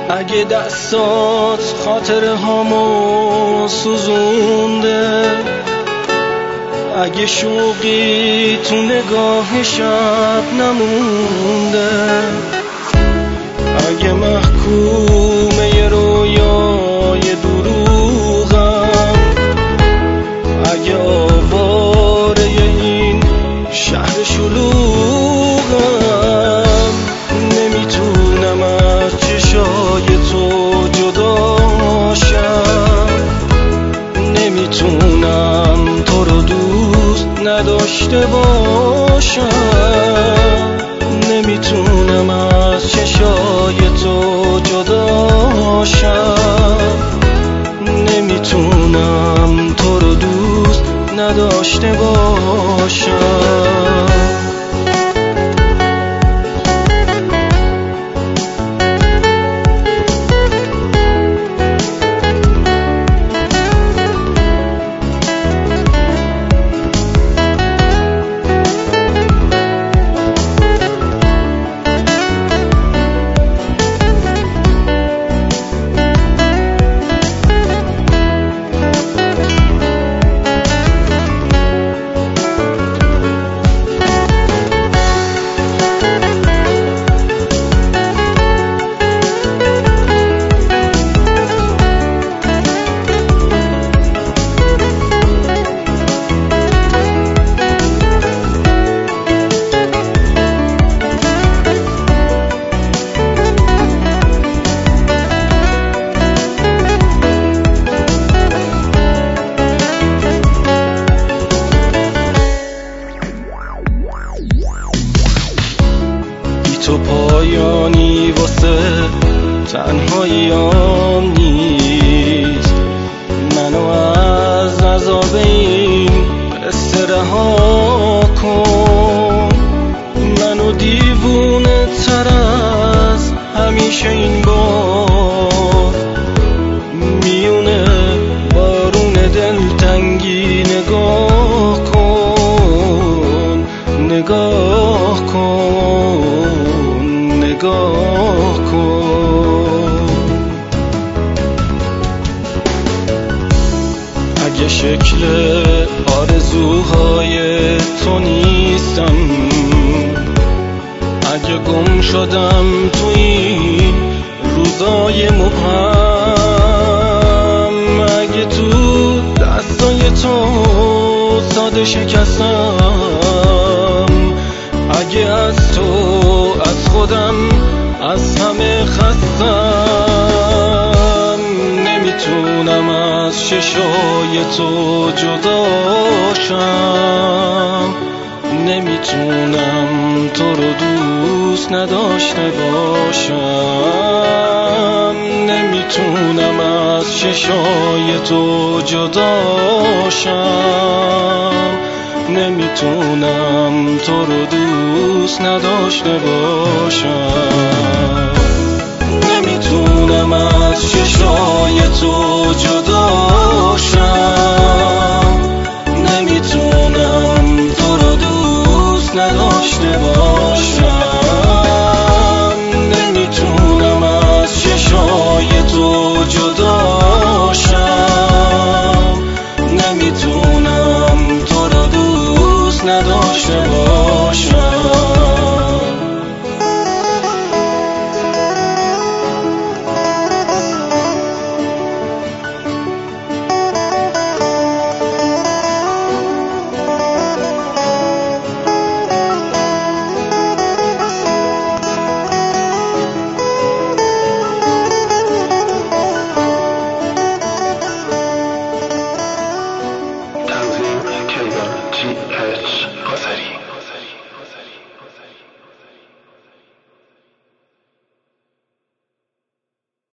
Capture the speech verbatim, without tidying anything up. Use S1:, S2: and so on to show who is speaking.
S1: اگه دستات خاطره هامو سوزونده، اگه شوقی تو نگاه شب نمونده، اگه محکوم یه رویای دروغم، اگه آواره این شهر شلوغم، نمیتونم از چشای تو جداشم، نمیتونم تو رو دوست نداشته باشم، نمیتونم از چشای تو جداشم، نمیتونم تو رو دوست نداشته باشم. تو پایانی واسه تنهاییام نیست، منو از عذاب این قصه رها کن، منو دیوونه تر از همیشه این بار میونه بارون دلتنگی نگاه کن، نگاه کن، نگاه کن. اگه شکل آرزوهای تو نیستم، اگه گم شدم تو این روزای مبهم، اگه تو دستای تو ساده شکستم، اگه از تو از خودم از همه خستم، نمیتونم از چشای تو جداشم، نمیتونم تو رو دوست نداشته باشم، نمیتونم از چشای تو جداشم، نمیتونم تو رو دوست نداشته باشم، نمیتونم از چشای تو جداشم، نمیتونم تو رو دوست نداشته باشم، نمیتونم از چشای تو جداشم، نمیتونم تو رو دوست نداشته